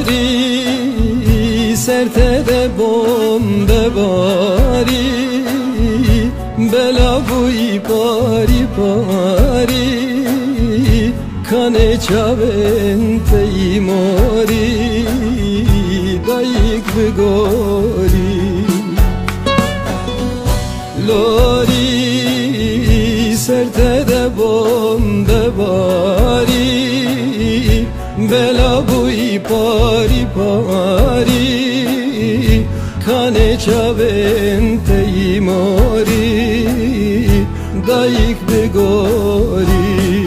لاری سرته بوم باری بلا بوی پاری پاری کانه چاون تیماری دایک بگوری لاری سرته بوم باری بلا بوی پاری پاری کانه چاون تیماری دایک بگوری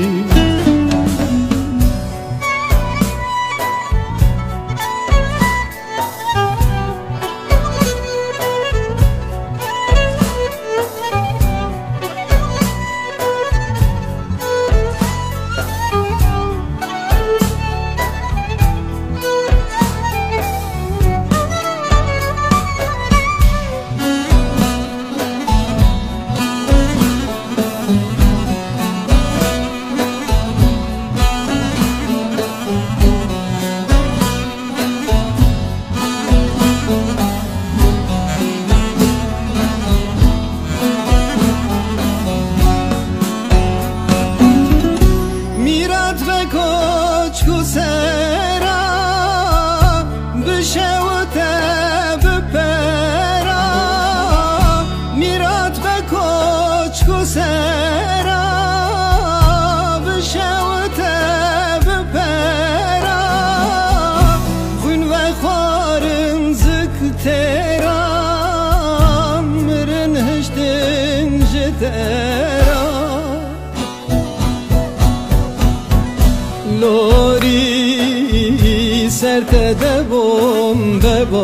لاری سرته بوم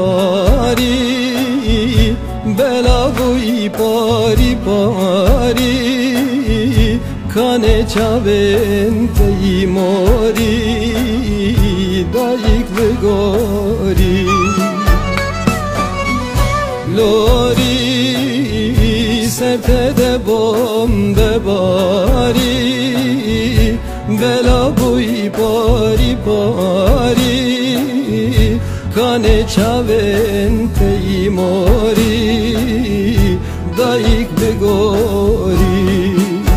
باری بلا بوی پاری پاری کانه چاون تیماری دایک بگوری لاری سرته بوم باری بلا بوی پاری پاری کانه چاون تیماری دایک بگوری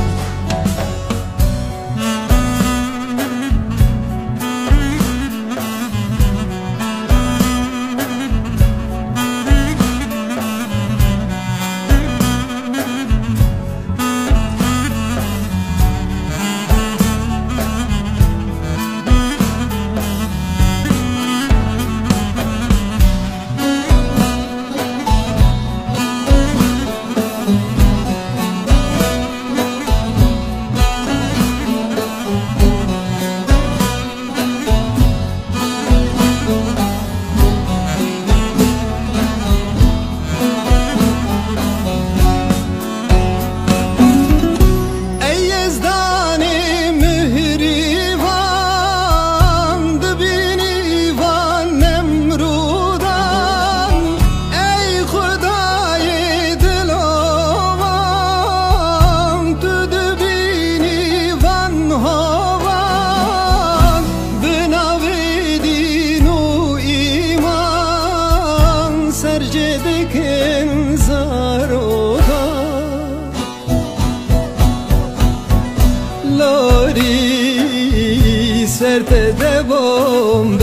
لاری سرته بوم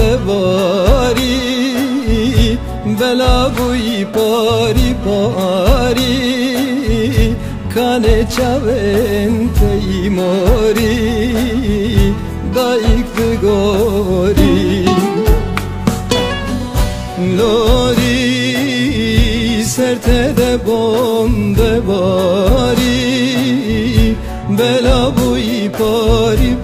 باری بلا بوی پاری پاری کانه چاون تیماری دایک بگوری لاری سرته بوم باری بلا بوی پاری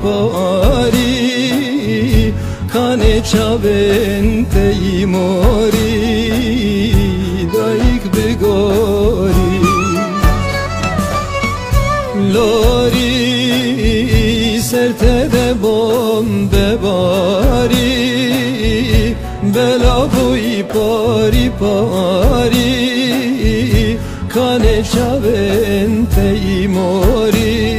پاری کانه چاون تیماری دایک بگوری لاری سرته بوم باری بلا بوی پاری پاری کانه چاون تیماری